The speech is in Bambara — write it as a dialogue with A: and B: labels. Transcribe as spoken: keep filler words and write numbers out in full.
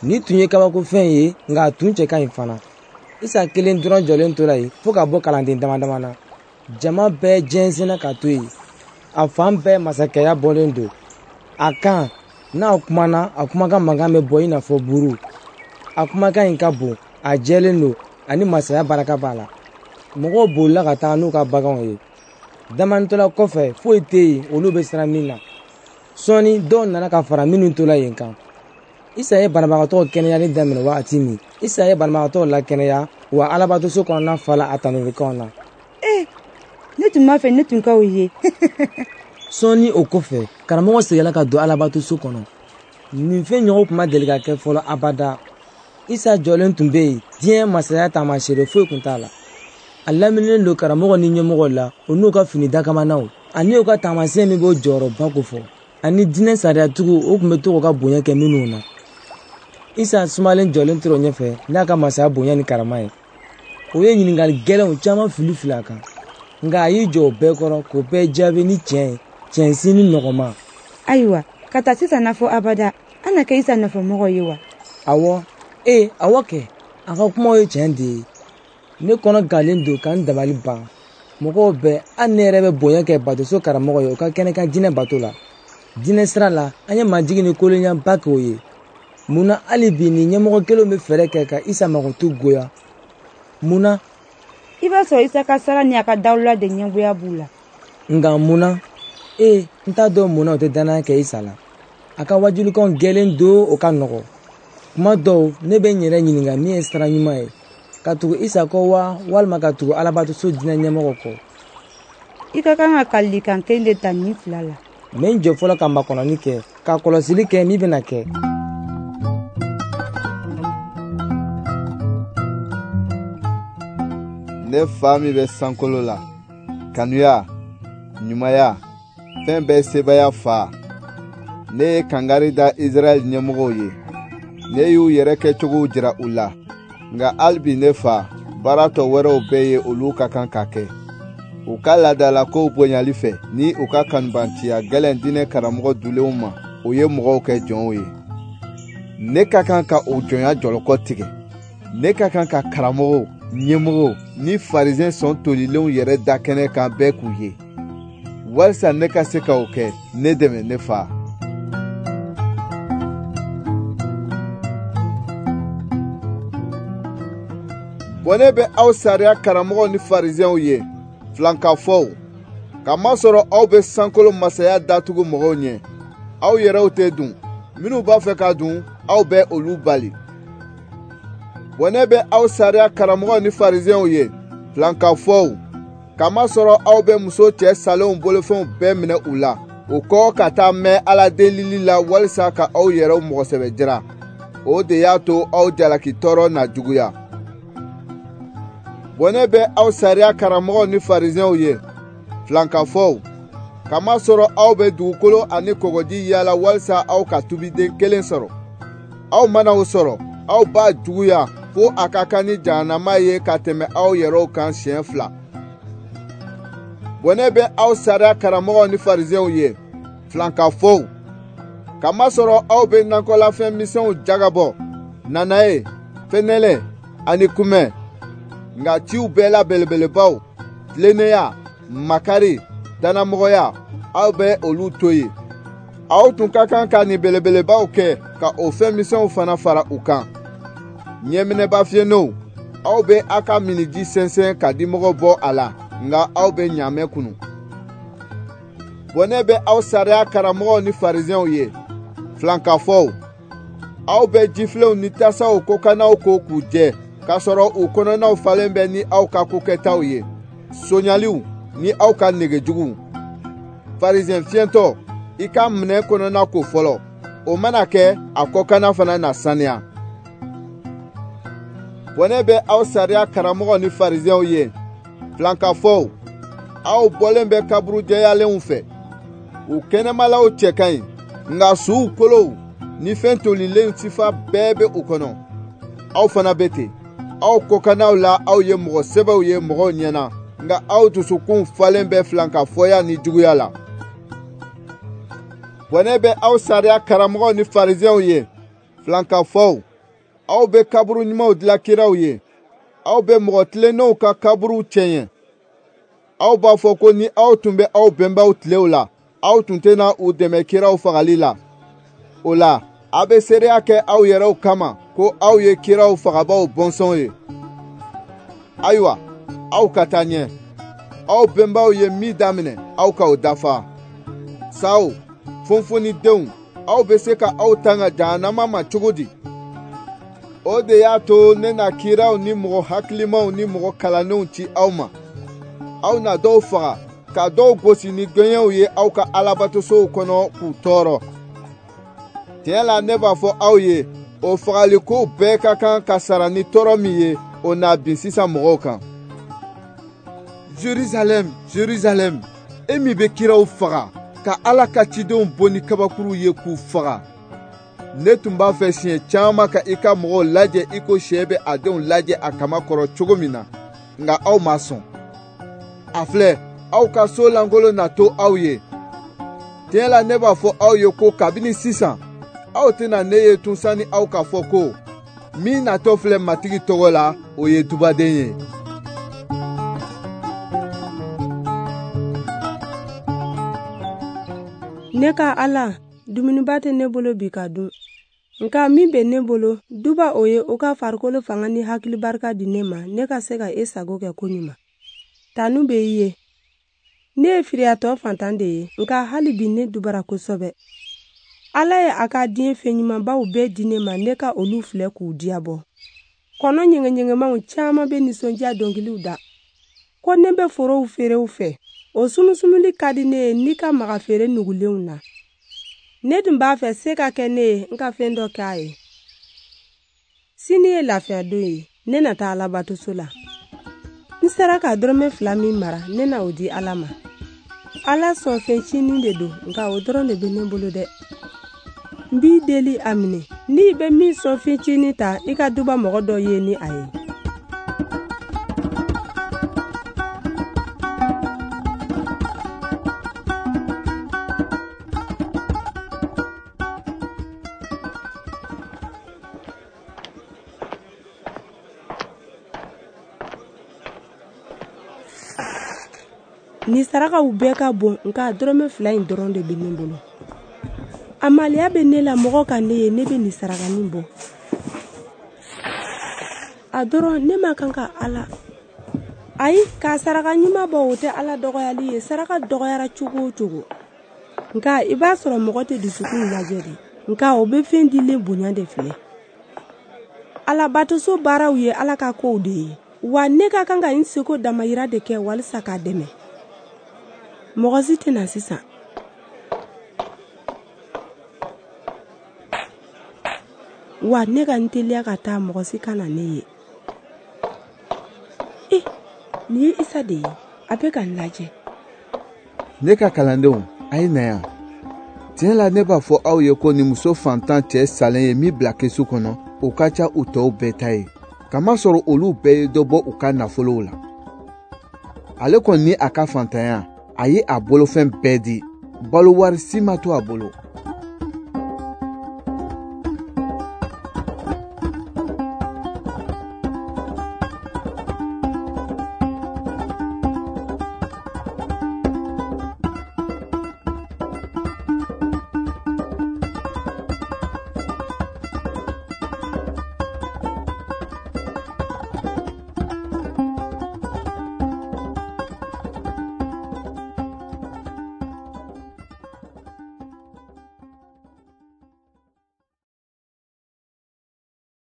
A: ni tun ye kabako fɛn ye nka tun cɛ ka ɲi fana. Isa kelen dɔrɔn jɔlen tora yen fo ka bɔ kalanden damadama na. Jama bɛɛ jɛnsɛnna ka to yen. A fan bɛɛ masakɛya bɔlen don. A kan n'a kumana a kumakan mankan bɛ bɔ i n'a fɔ buru. A kumakan in ka bon, a jɛlen don ani masaya baraka b'a la. Mɔgɔw bolila ka taa n'u ka baganw ye. Damanitɔla kɔfɛ foyi tɛ yen olu bɛ siran min na. Sɔɔni dɔw nana ka fara minnu tola yen kan. Isa ye banabagatɔw kɛnɛyali daminɛ wagati min, Isa ye banabagatɔw lakɛnɛya wa alabatoso kɔnɔna fala a tanurikanw na.
B: Eh, ne tun b'a fɛ ne tun k'aw ye.
A: Sɔɔni o kɔfɛ, karamɔgɔ seginna ka don alabatoso kɔnɔ. Nin fɛn ɲɔgɔn tun ma deli ka kɛ fɔlɔ abada. Isa jɔlen tun bɛ yen, diɲɛ masaya taamasere foyi tun t'a la. A laminilen don karamɔgɔ ni ɲɛmɔgɔ la, o n'u ka fini dakamanaw, ani u ka taamasiyɛn min b'o jɔyɔrɔba ko fɔ. Ani diinɛ sariyatigiw o tun bɛ to ka bonya kɛ minnu na. Isa sumalen jɔlen tora ɲɛfɛ n'a ka masaya bonya ni karama ye. O ye ɲininkali gɛlɛnw caman fili fili a kan. Nka a y'i jɔ o bɛɛ kɔrɔ k'o bɛɛ jaabi ni tiɲɛ ye, tiɲɛsi ni nɔgɔma.
B: Ayiwa, ka taa sisan na fɔ abada, an na kɛ Isa nafɛmɔgɔ ye wa?
A: Awɔ, ee awɔ kɛ, a ka kumaw ye tiɲɛ de ye. Ne kɔnɔ galen don ka n dabali ban. Mɔgɔw bɛɛ, hali ne yɛrɛ bɛ bonya kɛ batoso karamɔgɔ ye o ka kɛnɛ kan jinɛ bato la. Jinɛ sira la, an ye majigi ni kolonɲaba k'o ye. Munna hali bi ni ɲɛmɔgɔ kelenw bɛ fɛɛrɛ kɛ ka Isa magotu goya? Munna?
B: I b'a sɔrɔ Isa ka sara ni a ka dawula de ɲɛgoya b'u la.
A: Nka munna? Ee, n t'a dɔn munna o tɛ danaya kɛ Isa la. A ka wajulukanw gɛlɛn don o ka nɔgɔ. Kuma dɔw ne bɛ n yɛrɛ ɲininka min ye sira ɲuman ye. Ka tugu Isa kɔ wa walima ka tugu alabatoso diinɛ ɲɛmɔgɔ kɔ.
B: I ka kan ka kalilikan kelen de ta nin fila la.
A: N bɛ n jɔ fɔlɔ ka makɔnɔni kɛ, ka kɔlɔsili kɛ min bɛna kɛ.
C: Ne fa min bɛ sankolo la, kanuya, ɲumanya, fɛn bɛɛ sebaya fa. Ne ye kangari da Israɛl ɲɛmɔgɔw ye. Ne y'u yɛrɛ kɛcogow jira u la. Nka hali bi ne fa, baara tɔ wɛrɛw bɛɛ ye olu ka kan ka kɛ. U ka laadalakow bonyali fɛ ni u ka kanubantiya gɛlɛn diinɛ karamɔgɔ dulenw ma, o ye mɔgɔw kɛ jɔnw ye. Ne ka kan ka o jɔnya jɔlɔkɔ tigɛ. Ne ka kan ka karamɔgɔw, ɲɛmɔgɔw ni farizɛn sɔn tolilenw yɛrɛ da kɛnɛ kan bɛɛ k'u ye. Walisa ne ka se ka o kɛ, ne dɛmɛ ne fa. Bɔn ne bɛ aw sariya karamɔgɔw ni farizɛnw ye, filankafɔw, kamasɔrɔ aw bɛ sankolo masaya datugu mɔgɔw ɲɛ. Aw yɛrɛw tɛ dun, minnu b'a fɛ ka dun, aw bɛ olu bali. Bɔn ne bɛ aw sariya karamɔgɔw ni farizɛnw ye, filankafɔw, kamasɔrɔ aw bɛ muso cɛ salenw bolofɛnw bɛɛ minɛ u la, o kɔ ka taa mɛn Ala delili la walisa ka aw yɛrɛw mɔgɔsɛbɛ jira. O de y'a to aw jalaki tɔɔrɔ na juguya. Bɔn ne bɛ aw sariya karamɔgɔw ni farizɛnw ye, filankafɔw, kamasɔrɔ aw bɛ dugukolo ani kɔgɔji yaala walisa aw ka tubiden kelen sɔrɔ. Aw mana o sɔrɔ, aw b'a juguya fo a ka kan ni jahanama ye ka tɛmɛ aw yɛrɛw kan siɲɛ fila. Bɔn ne bɛ aw sariya karamɔgɔw ni farizɛnw ye, filankafɔw, kamasɔrɔ aw bɛ nakɔlafɛn misɛnw jagabɔ, nanaye, fɛnɛlɛ ani kumɛ. Nka ciw bɛɛ la belebelebaw, tilennenya, makari, danamɔgɔya, aw bɛ olu to ye. Aw tun ka kan ka nin belebelebaw kɛ ka o fɛn misɛnw fana fara u kan. Ɲɛminɛba fiyɛnenw, aw bɛ aw ka miniji sɛnsɛn ka dimɔgɔ bɔ a la, nka aw bɛ ɲaamɛ kunu. Bɔn ne bɛ aw sariya karamɔgɔw ni farizɛnw ye, filankafɔw, aw bɛ jifilenw ni tasaw kokanaw ko k'u jɛ, k'a sɔrɔ u kɔnɔnaw falen bɛ ni aw ka kokɛtaw ye, soɲaliw ni aw ka negejuguw. Farizɛn fiyɛntɔ, i ka minɛ kɔnɔna ko fɔlɔ, o mana kɛ a kɔkana fana na saniya. Bɔn ne bɛ aw sariya karamɔgɔw ni farizɛnw ye, filankafɔw, aw bɔlen bɛ kaburu jɛyalenw fɛ. U kɛnɛmalaw cɛ ka ɲi, nka suw kolow ni fɛn tolilen sifa bɛɛ bɛ u kɔnɔ. Aw fana bɛ ten. Aw kokanaw la aw ye mɔgɔ sɛbɛw ye mɔgɔw ɲɛna, nka aw dusukun falen bɛ filankafɔya ni juguya la. Bɔn ne bɛ aw sariya karamɔgɔw ni farizɛnw ye, filankafɔw, aw bɛ kaburu ɲumanw dilan kiraw ye aw bɛ mɔgɔ tilennenw ka kaburuw tiɲɛ aw b'a fɔ ko ni aw tun bɛ aw bɛnbaw tilew la aw tun tɛna u dɛmɛ kiraw fagali la o la a bɛ seereya kɛ aw yɛrɛw kama ko aw ye kiraw fagabaw bɔnsɔnw ye ayiwa aw ka taa ɲɛ aw bɛnbaw ye min daminɛ aw ka o dafa sawo funfunidenw aw bɛ se ka aw tanga jahanama ma cogo di o de y'a to ne na kiraw ni mɔgɔ hakilimaw ni mɔgɔ kalannenw ci aw ma aw na dɔw faga ka dɔw gosi ni gɛɲɛw ye aw ka alabatosow kɔnɔ k'u tɔɔrɔ tiɲɛ la ne b'a fɔ aw ye o fagaliko bɛɛ ka kan ka sara ni tɔɔrɔ min ye o n'a bin sisan mɔgɔw kan Jerusalem, Jerusalem, e min bɛ kiraw faga ka Ala ka cidenw bɔ ni kabakuru ye k'u faga ne tun b'a fɛ siɲɛ caman ka i ka mɔgɔw lajɛ i ko sɛ bɛ a denw lajɛ a kama kɔrɔ cogo min na nka aw ma sɔn a filɛ aw ka so lankolon na to aw ye tiɲɛ la ne b'a fɔ aw ye ko kabini sisan aw tɛna ne ye tun sani aw ka fɔ ko min natɔ filɛ matigi tɔgɔ la o ye dubaden ye
D: ne ka Ala dumuniba tɛ ne bolo bi ka dun nka min bɛ ne bolo duba o ye o ka farikolo fanga ni hakili barika di ne ma ne ka se ka e sago kɛ ko ɲuman tanu bɛ i ye ne ye firiyatɔ fantan de ye nka hali bi ne dubara kosɛbɛ Ala ye a ka diɲɛ fɛn ɲumanbaw bɛɛ di ne ma ne ka olu filɛ k'u diyabɔ kɔnɔ ɲɛŋɛɲɛŋɛmanw caman bɛ nisɔndiya dɔnkiliw da ko ne bɛ forow feerew fɛ o sumusumuli ka di ne ye n'i ka maga feere nugulenw na ne dun b'a fɛ se ka kɛ ne ye n ka fɛn dɔ k'a ye sini ye lafiya don ye ne na taa alabatoso la n sera ka dɔrɔmɛ fila min mara ne na o di Ala ma Ala sɔn fɛn cinin de don nka o dɔrɔn de bɛ ne bolo dɛ n b'i deli a minɛ n'i bɛ min sɔn fɛn cinin ta i ka duba mɔgɔ dɔ ye ni a ye ni sarakaw bɛɛ ka bon nka dɔrɔmɛ fila in dɔrɔn de bɛ ne bolo amaliya bɛ ne la mɔgɔ ka ne ye ne bɛ ni sarakanin bɔ a dɔrɔn ne ma kan ka Ala ayi ka saraka ɲuman bɔ o tɛ Ala dɔgɔyali ye saraka dɔgɔyara cogo o cogo nka i b'a sɔrɔ mɔgɔ tɛ dusukun lajɛ de nka o bɛ fɛn dilen bonya de filɛ alabatoso baaraw ye Ala ka kow de ye wa ne ka kan ka n seko damayira de kɛ walisa k'a dɛmɛ mɔgɔ si tɛna sisan wa ne ka n teliya ka taa mɔgɔ si kana ne ye eh nin ye Isa de ye a bɛ ka n lajɛ
C: ne ka kalandenw a ye na yan tiɲɛ la ne b'a fɔ aw ye ko ni muso fantan cɛ salen ye min bila kesu kɔnɔ o ka ca u tɔw bɛɛ ta ye kamasɔrɔ olu bɛɛ ye dɔ bɔ u ka nafolow la ale kɔni ni a ka fantanya a ye a bolofɛn bɛɛ di balo wari si ma to a bolo